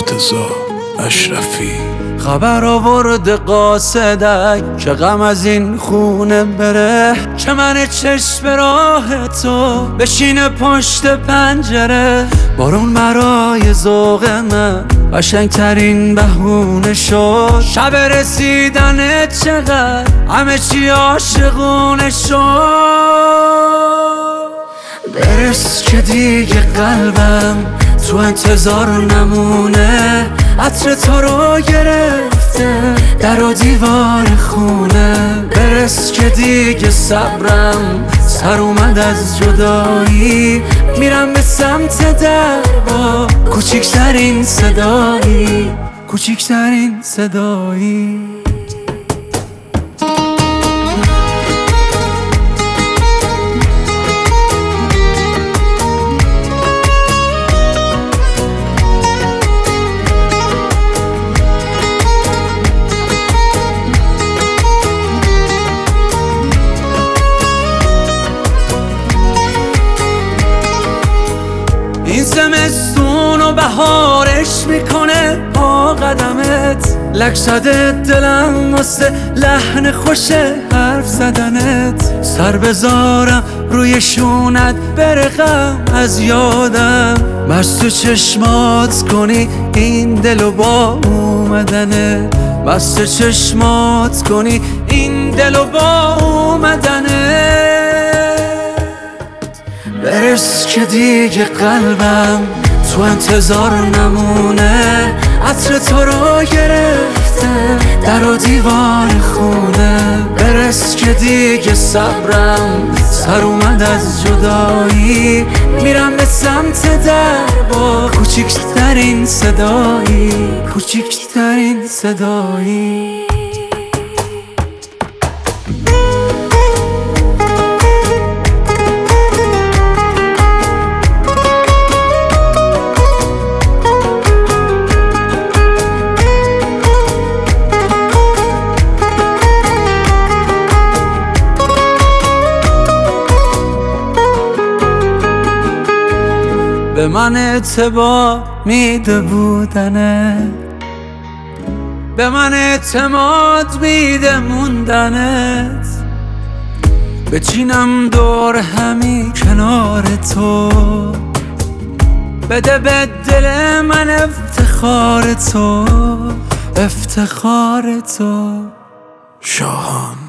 مرتضی اشرفی. خبر آورد قاصدک که غم از این خونه بره، که من چشم راه تو بشینه پشت پنجره. بارون برای ذوق من قشنگترین بهونه شد، شب رسیدن چقدر همه چی عاشقونه شد. برس که دیگه قلبم تو انتظار نمونه، عطر تو رو گرفته در و دیوار خونه. برس که دیگه صبرم سر اومد از جدایی، میرم به سمت در با کوچیکترین صدایی، کوچیکترین صدایی. این زمستون و بهارش میکنه با قدمت، لک زده دلم واسه لحن خوش حرف زدنت. سر بذارم روی شونت بره غم از یادم، بس تو چشمات کنی این دلو با اومدنت، بس تو چشمات کنی این دلو با اومدنت. برس که دیگه قلبم تو انتظار نمونه، عطر تو رو گرفته در و دیوار خونه. برس که دیگه صبرم سر اومد از جدایی، میرم به سمت در با کوچیکترین صدایی، کوچیکترین صدایی. به من اعتبار میده بودنت، به من اعتماد میده موندنت. بچینم دور همی کنار تو، بده به دل من افتخار تو، افتخار تو. شاهان